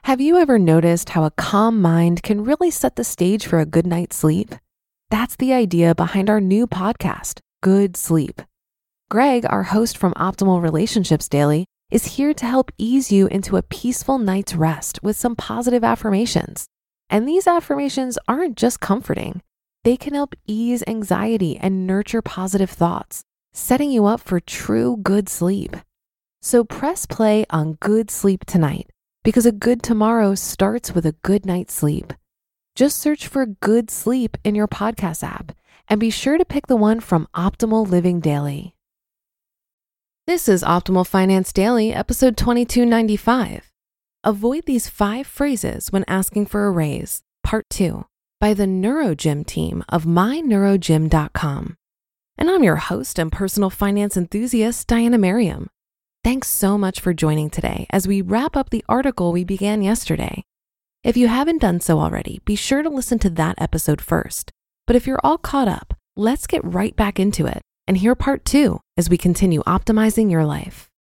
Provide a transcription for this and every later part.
Have you ever noticed how a calm mind can really set the stage for a good night's sleep? That's the idea behind our new podcast, Good Sleep. Greg, our host from Optimal Relationships Daily, is here to help ease you into a peaceful night's rest with some positive affirmations. And these affirmations aren't just comforting. They can help ease anxiety and nurture positive thoughts, setting you up for true good sleep. So press play on Good Sleep tonight, because a good tomorrow starts with a good night's sleep. Just search for Good Sleep in your podcast app and be sure to pick the one from Optimal Living Daily. This is Optimal Finance Daily, episode 2295. Avoid these 5 phrases when asking for a raise, part 2, by the NeuroGym team of myneurogym.com. And I'm your host and personal finance enthusiast, Diana Merriam. Thanks so much for joining today as we wrap up the article we began yesterday. If you haven't done so already, be sure to listen to that episode first. But if you're all caught up, let's get right back into it and hear part 2 as we continue optimizing your life.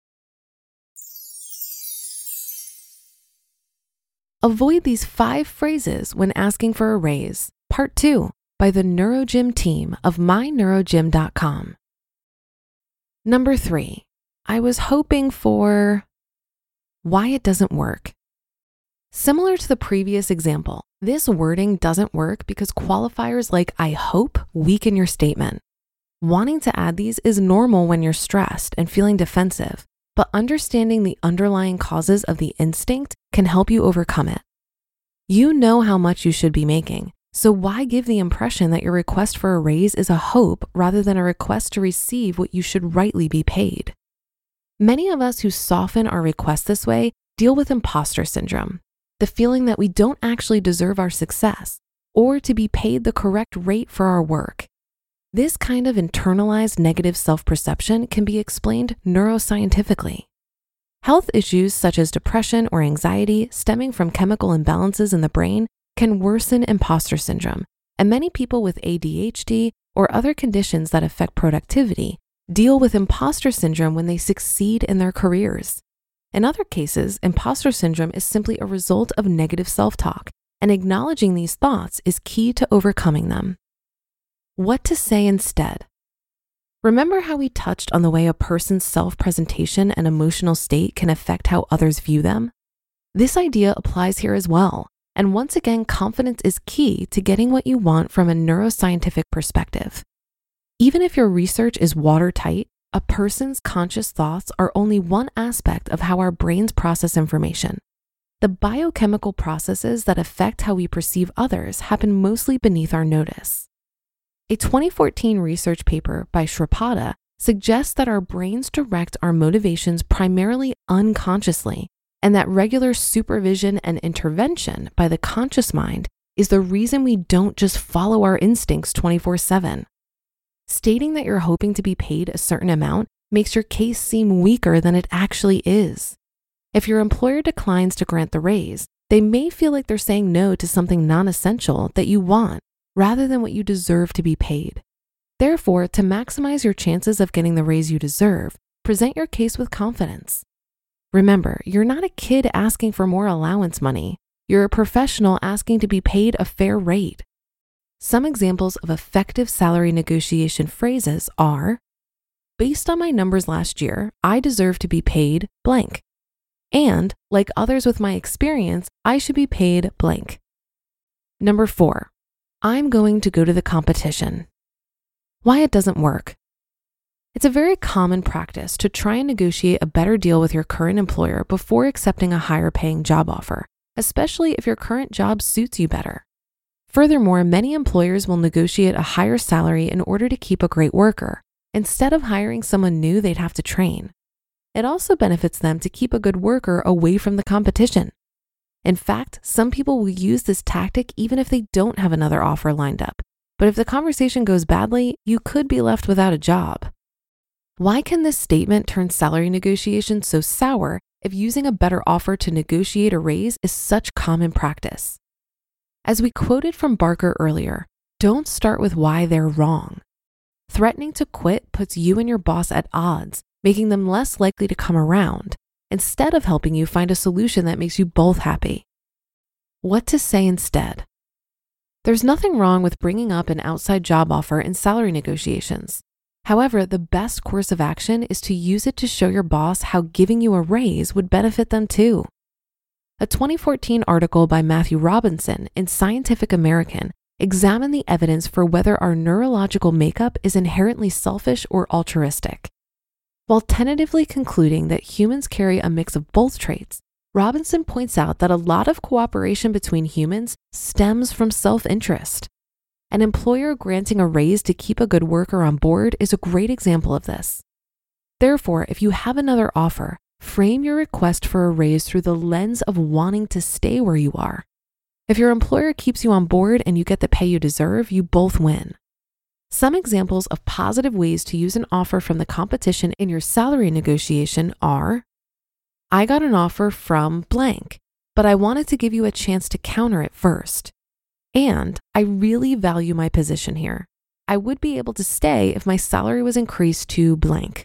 Avoid these 5 phrases when asking for a raise, part 2, by the NeuroGym team of myneurogym.com. Number 3. I was hoping for why it doesn't work. Similar to the previous example, this wording doesn't work because qualifiers like I hope weaken your statement. Wanting to add these is normal when you're stressed and feeling defensive, but understanding the underlying causes of the instinct can help you overcome it. You know how much you should be making, so why give the impression that your request for a raise is a hope rather than a request to receive what you should rightly be paid? Many of us who soften our requests this way deal with imposter syndrome, the feeling that we don't actually deserve our success or to be paid the correct rate for our work. This kind of internalized negative self-perception can be explained neuroscientifically. Health issues such as depression or anxiety stemming from chemical imbalances in the brain can worsen imposter syndrome, and many people with ADHD or other conditions that affect productivity deal with imposter syndrome when they succeed in their careers. In other cases, imposter syndrome is simply a result of negative self-talk, and acknowledging these thoughts is key to overcoming them. What to say instead? Remember how we touched on the way a person's self-presentation and emotional state can affect how others view them? This idea applies here as well, and once again, confidence is key to getting what you want from a neuroscientific perspective. Even if your research is watertight, a person's conscious thoughts are only one aspect of how our brains process information. The biochemical processes that affect how we perceive others happen mostly beneath our notice. A 2014 research paper by Sripada suggests that our brains direct our motivations primarily unconsciously, and that regular supervision and intervention by the conscious mind is the reason we don't just follow our instincts 24/7. Stating that you're hoping to be paid a certain amount makes your case seem weaker than it actually is. If your employer declines to grant the raise, they may feel like they're saying no to something non-essential that you want rather than what you deserve to be paid. Therefore, to maximize your chances of getting the raise you deserve, present your case with confidence. Remember, you're not a kid asking for more allowance money. You're a professional asking to be paid a fair rate. Some examples of effective salary negotiation phrases are, based on my numbers last year, I deserve to be paid blank. And, like others with my experience, I should be paid blank. Number 4, I'm going to go to the competition. Why it doesn't work. It's a very common practice to try and negotiate a better deal with your current employer before accepting a higher paying job offer, especially if your current job suits you better. Furthermore, many employers will negotiate a higher salary in order to keep a great worker, instead of hiring someone new they'd have to train. It also benefits them to keep a good worker away from the competition. In fact, some people will use this tactic even if they don't have another offer lined up. But if the conversation goes badly, you could be left without a job. Why can this statement turn salary negotiations so sour if using a better offer to negotiate a raise is such common practice? As we quoted from Barker earlier, don't start with why they're wrong. Threatening to quit puts you and your boss at odds, making them less likely to come around, instead of helping you find a solution that makes you both happy. What to say instead. There's nothing wrong with bringing up an outside job offer in salary negotiations. However, the best course of action is to use it to show your boss how giving you a raise would benefit them too. A 2014 article by Matthew Robinson in Scientific American examined the evidence for whether our neurological makeup is inherently selfish or altruistic. While tentatively concluding that humans carry a mix of both traits, Robinson points out that a lot of cooperation between humans stems from self-interest. An employer granting a raise to keep a good worker on board is a great example of this. Therefore, if you have another offer, frame your request for a raise through the lens of wanting to stay where you are. If your employer keeps you on board and you get the pay you deserve, you both win. Some examples of positive ways to use an offer from the competition in your salary negotiation are, I got an offer from blank, but I wanted to give you a chance to counter it first. And I really value my position here. I would be able to stay if my salary was increased to blank.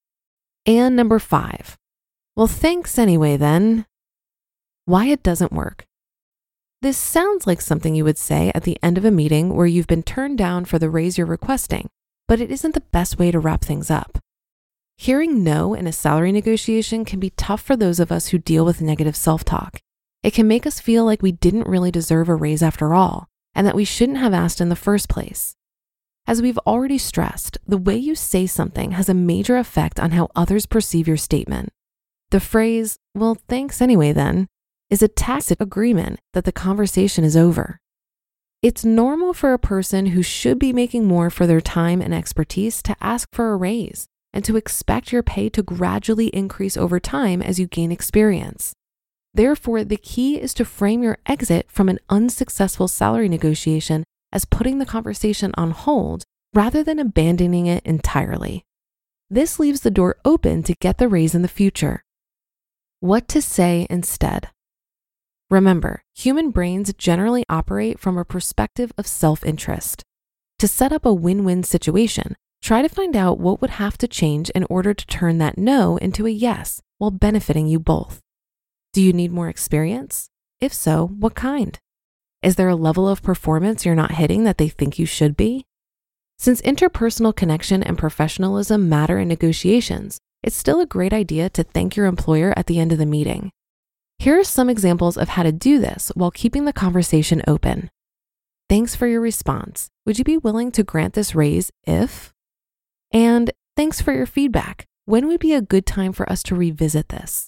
And number 5, well, thanks anyway then. Why it doesn't work. This sounds like something you would say at the end of a meeting where you've been turned down for the raise you're requesting, but it isn't the best way to wrap things up. Hearing no in a salary negotiation can be tough for those of us who deal with negative self-talk. It can make us feel like we didn't really deserve a raise after all, and that we shouldn't have asked in the first place. As we've already stressed, the way you say something has a major effect on how others perceive your statement. The phrase, well, thanks anyway then, is a tacit agreement that the conversation is over. It's normal for a person who should be making more for their time and expertise to ask for a raise and to expect your pay to gradually increase over time as you gain experience. Therefore, the key is to frame your exit from an unsuccessful salary negotiation as putting the conversation on hold rather than abandoning it entirely. This leaves the door open to get the raise in the future. What to say instead. Remember, human brains generally operate from a perspective of self-interest. To set up a win-win situation, try to find out what would have to change in order to turn that no into a yes while benefiting you both. Do you need more experience? If so, what kind? Is there a level of performance you're not hitting that they think you should be? Since interpersonal connection and professionalism matter in negotiations, it's still a great idea to thank your employer at the end of the meeting. Here are some examples of how to do this while keeping the conversation open. Thanks for your response. Would you be willing to grant this raise if? And thanks for your feedback. When would be a good time for us to revisit this?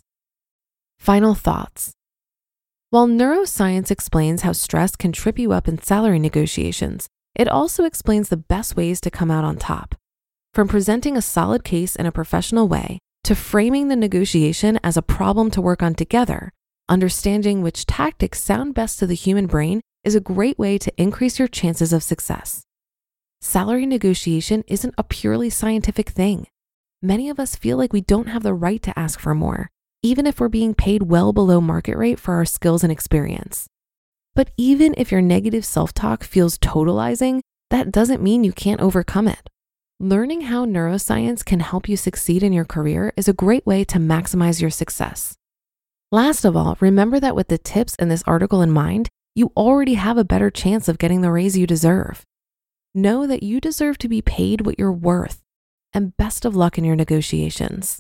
Final thoughts. While neuroscience explains how stress can trip you up in salary negotiations, it also explains the best ways to come out on top. From presenting a solid case in a professional way to framing the negotiation as a problem to work on together, understanding which tactics sound best to the human brain is a great way to increase your chances of success. Salary negotiation isn't a purely scientific thing. Many of us feel like we don't have the right to ask for more, even if we're being paid well below market rate for our skills and experience. But even if your negative self-talk feels totalizing, that doesn't mean you can't overcome it. Learning how neuroscience can help you succeed in your career is a great way to maximize your success. Last of all, remember that with the tips in this article in mind, you already have a better chance of getting the raise you deserve. Know that you deserve to be paid what you're worth, and best of luck in your negotiations.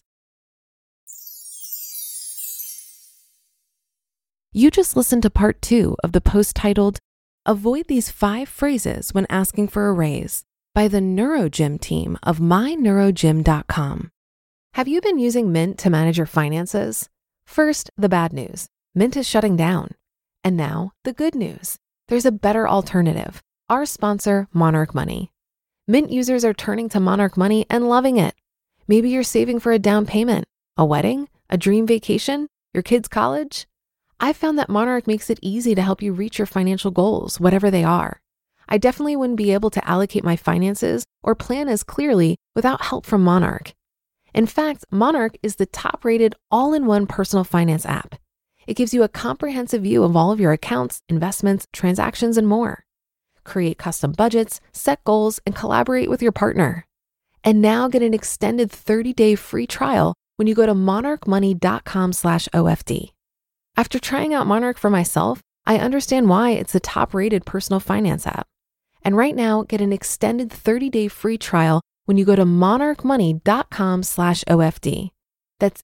You just listened to part 2 of the post titled, Avoid These 5 Phrases When Asking for a Raise by the NeuroGym team of myneurogym.com. Have you been using Mint to manage your finances? First, the bad news. Mint is shutting down. And now, the good news. There's a better alternative. Our sponsor, Monarch Money. Mint users are turning to Monarch Money and loving it. Maybe you're saving for a down payment, a wedding, a dream vacation, your kids' college. I've found that Monarch makes it easy to help you reach your financial goals, whatever they are. I definitely wouldn't be able to allocate my finances or plan as clearly without help from Monarch. In fact, Monarch is the top-rated all-in-one personal finance app. It gives you a comprehensive view of all of your accounts, investments, transactions, and more. Create custom budgets, set goals, and collaborate with your partner. And now get an extended 30-day free trial when you go to monarchmoney.com/OFD. After trying out Monarch for myself, I understand why it's the top-rated personal finance app. And right now, get an extended 30-day free trial when you go to monarchmoney.com/OFD. That's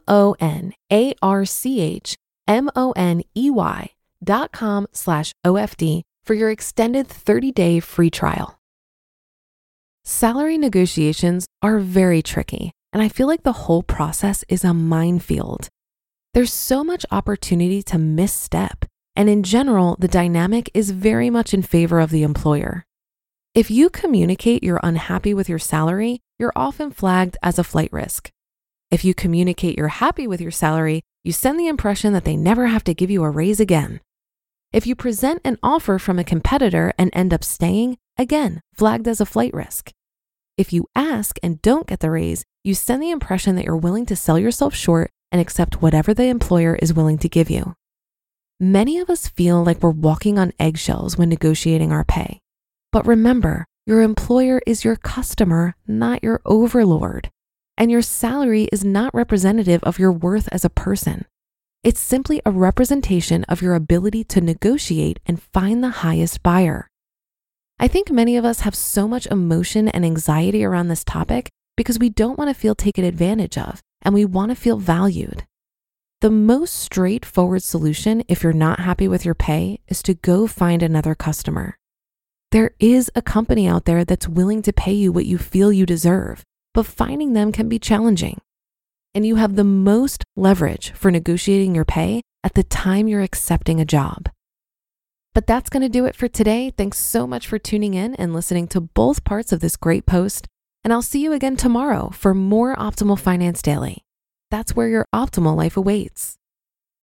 monarchmoney.com/OFD for your extended 30-day free trial. Salary negotiations are very tricky, and I feel like the whole process is a minefield. There's so much opportunity to misstep, and in general, the dynamic is very much in favor of the employer. If you communicate you're unhappy with your salary, you're often flagged as a flight risk. If you communicate you're happy with your salary, you send the impression that they never have to give you a raise again. If you present an offer from a competitor and end up staying, again, flagged as a flight risk. If you ask and don't get the raise, you send the impression that you're willing to sell yourself short and accept whatever the employer is willing to give you. Many of us feel like we're walking on eggshells when negotiating our pay. But remember, your employer is your customer, not your overlord. And your salary is not representative of your worth as a person. It's simply a representation of your ability to negotiate and find the highest buyer. I think many of us have so much emotion and anxiety around this topic because we don't want to feel taken advantage of, and we want to feel valued. The most straightforward solution if you're not happy with your pay is to go find another customer. There is a company out there that's willing to pay you what you feel you deserve, but finding them can be challenging. And you have the most leverage for negotiating your pay at the time you're accepting a job. But that's going to do it for today. Thanks so much for tuning in and listening to both parts of this great post. And I'll see you again tomorrow for more Optimal Finance Daily. That's where your optimal life awaits.